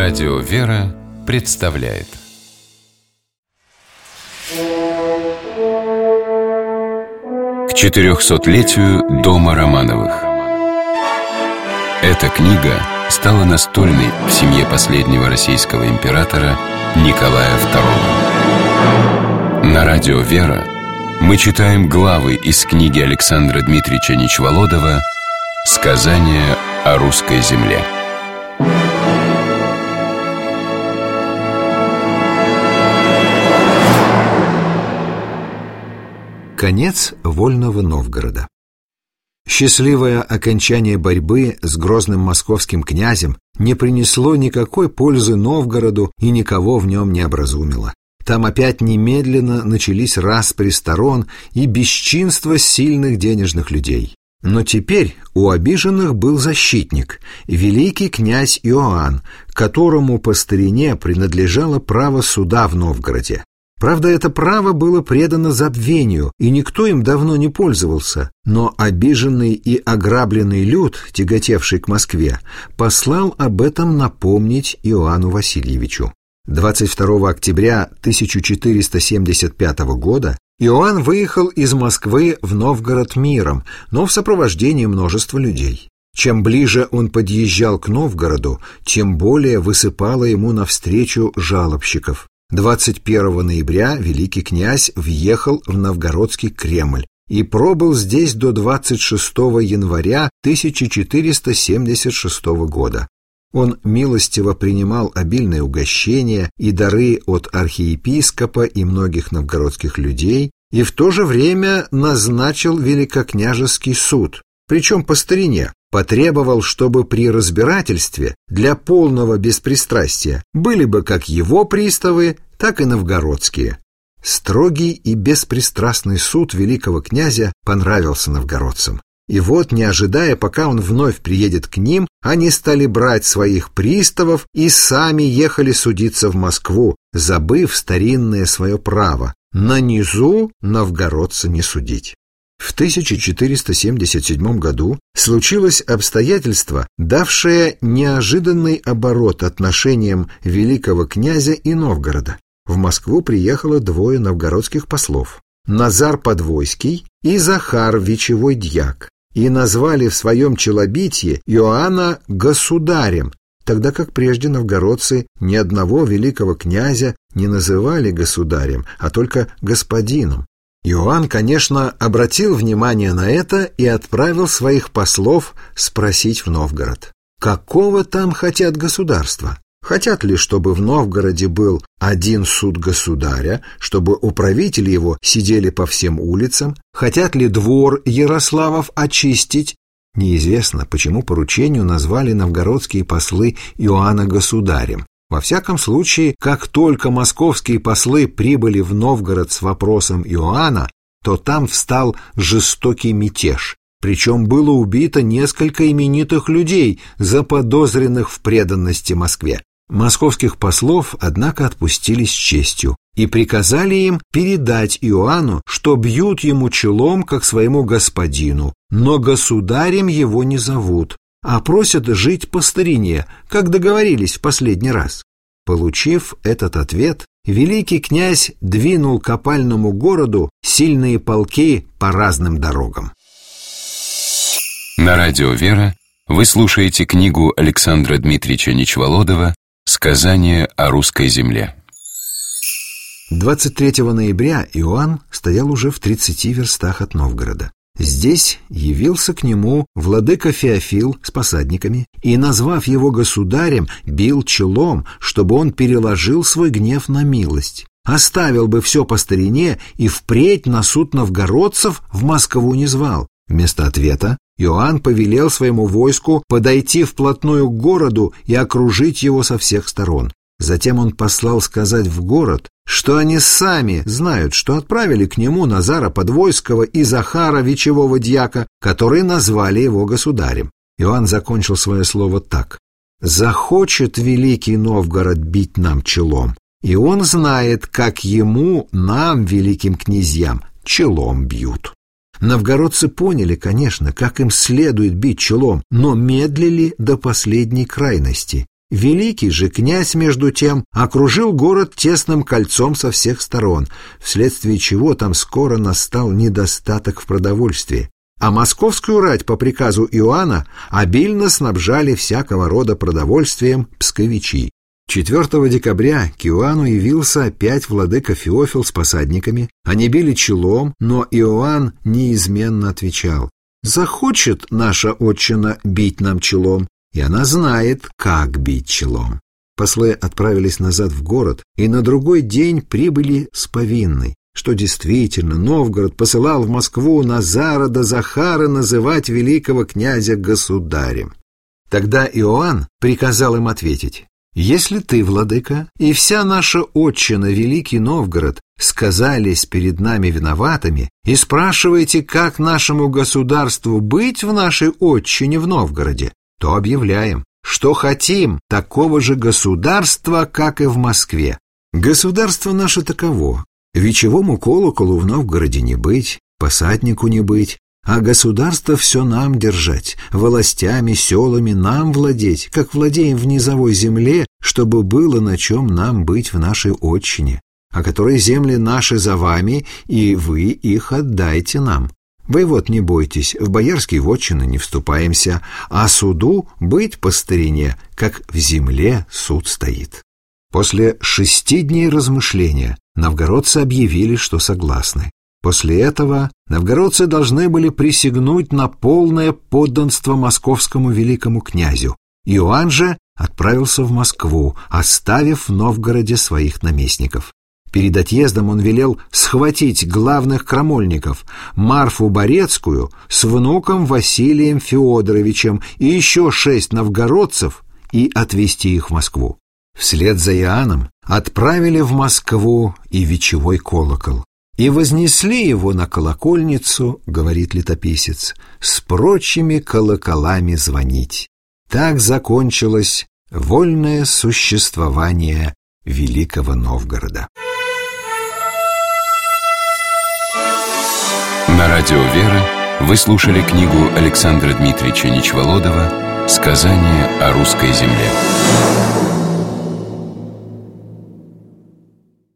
Радио «Вера» представляет к 400-летию дома Романовых. Эта книга стала настольной в семье последнего российского императора Николая II. На радио «Вера» мы читаем главы из книги Александра Дмитриевича Нечволодова «Сказание о русской земле». Конец Вольного Новгорода. Счастливое окончание борьбы с грозным московским князем не принесло никакой пользы Новгороду и никого в нем не образумило. Там опять немедленно начались распри сторон и бесчинство сильных денежных людей. Но теперь у обиженных был защитник, великий князь Иоанн, которому по старине принадлежало право суда в Новгороде. Правда, это право было предано забвению, и никто им давно не пользовался, но обиженный и ограбленный люд, тяготевший к Москве, послал об этом напомнить Иоанну Васильевичу. 22 октября 1475 года Иоанн выехал из Москвы в Новгород миром, но в сопровождении множества людей. Чем ближе он подъезжал к Новгороду, тем более высыпало ему навстречу жалобщиков. 21 ноября великий князь въехал в Новгородский Кремль и пробыл здесь до 26 января 1476 года. Он милостиво принимал обильные угощения и дары от архиепископа и многих новгородских людей и в то же время назначил великокняжеский суд, причем по старине. Потребовал, чтобы при разбирательстве для полного беспристрастия были бы как его приставы, так и новгородские. Строгий и беспристрастный суд великого князя понравился новгородцам. И вот, не ожидая, пока он вновь приедет к ним, они стали брать своих приставов и сами ехали судиться в Москву, забыв старинное свое право — на низу новгородца не судить. В 1477 году случилось обстоятельство, давшее неожиданный оборот отношениям великого князя и Новгорода. В Москву приехало двое новгородских послов — Назар Подвойский и Захар Вечевой дьяк, и назвали в своем челобитии Иоанна государем, тогда как прежде новгородцы ни одного великого князя не называли государем, а только господином. Иоанн, конечно, обратил внимание на это и отправил своих послов спросить в Новгород. Какого там хотят государства? Хотят ли, чтобы в Новгороде был один суд государя, чтобы управители его сидели по всем улицам? Хотят ли двор Ярославов очистить? Неизвестно, почему поручению назвали новгородские послы Иоанна государем. Во всяком случае, как только московские послы прибыли в Новгород с вопросом Иоанна, то там встал жестокий мятеж. Причем было убито несколько именитых людей, заподозренных в преданности Москве. Московских послов, однако, отпустили с честью и приказали им передать Иоанну, что бьют ему челом, как своему господину, но государем его не зовут, а просят жить по старине, как договорились в последний раз. Получив этот ответ, великий князь двинул к опальному городу сильные полки по разным дорогам. На радио «Вера» вы слушаете книгу Александра Дмитриевича Нечволодова «Сказание о русской земле». 23 ноября Иоанн стоял уже в 30 верстах от Новгорода. Здесь явился к нему владыка Феофил с посадниками и, назвав его государем, бил челом, чтобы он переложил свой гнев на милость. Оставил бы все по старине и впредь на суд новгородцев в Москву не звал. Вместо ответа Иоанн повелел своему войску подойти вплотную к городу и окружить его со всех сторон. Затем он послал сказать в город, что они сами знают, что отправили к нему Назара Подвойского и Захара Вечевого дьяка, которые назвали его государем. Иоанн закончил свое слово так: «Захочет великий Новгород бить нам челом, и он знает, как ему, нам, великим князьям, челом бьют». Новгородцы поняли, конечно, как им следует бить челом, но медлили до последней крайности. Великий же князь, между тем, окружил город тесным кольцом со всех сторон, вследствие чего там скоро настал недостаток в продовольствии. А московскую рать по приказу Иоанна обильно снабжали всякого рода продовольствием псковичи. 4 декабря к Иоанну явился опять владыка Феофил с посадниками. Они били челом, но Иоанн неизменно отвечал: «Захочет наша отчина бить нам челом, и она знает, как бить челом». Послы отправились назад в город, и на другой день прибыли с повинной, что действительно Новгород посылал в Москву Назара да Захара называть великого князя государем. Тогда Иоанн приказал им ответить: «Если ты, владыка, и вся наша отчина, Великий Новгород, сказались перед нами виноватыми и спрашиваете, как нашему государству быть в нашей отчине в Новгороде, то объявляем, что хотим такого же государства, как и в Москве. Государство наше таково: вечевому колоколу в Новгороде не быть, посаднику не быть, а государство все нам держать, властями, селами нам владеть, как владеем в низовой земле, чтобы было на чем нам быть в нашей отчине, а которые земли наши за вами, и вы их отдайте нам. Воевод не бойтесь, в боярские вотчины не вступаемся, а суду быть по старине, как в земле суд стоит». После 6 дней размышления новгородцы объявили, что согласны. После этого новгородцы должны были присягнуть на полное подданство московскому великому князю. Иоанн же отправился в Москву, оставив в Новгороде своих наместников. Перед отъездом он велел схватить главных крамольников Марфу Борецкую с внуком Василием Феодоровичем и еще 6 новгородцев и отвезти их в Москву. Вслед за Иоанном отправили в Москву и вечевой колокол. «И вознесли его на колокольницу, — говорит летописец, — с прочими колоколами звонить». Так закончилось вольное существование Великого Новгорода. На радио «Вера» вы слушали книгу Александра Дмитриевича Нечволодова «Сказание о русской земле».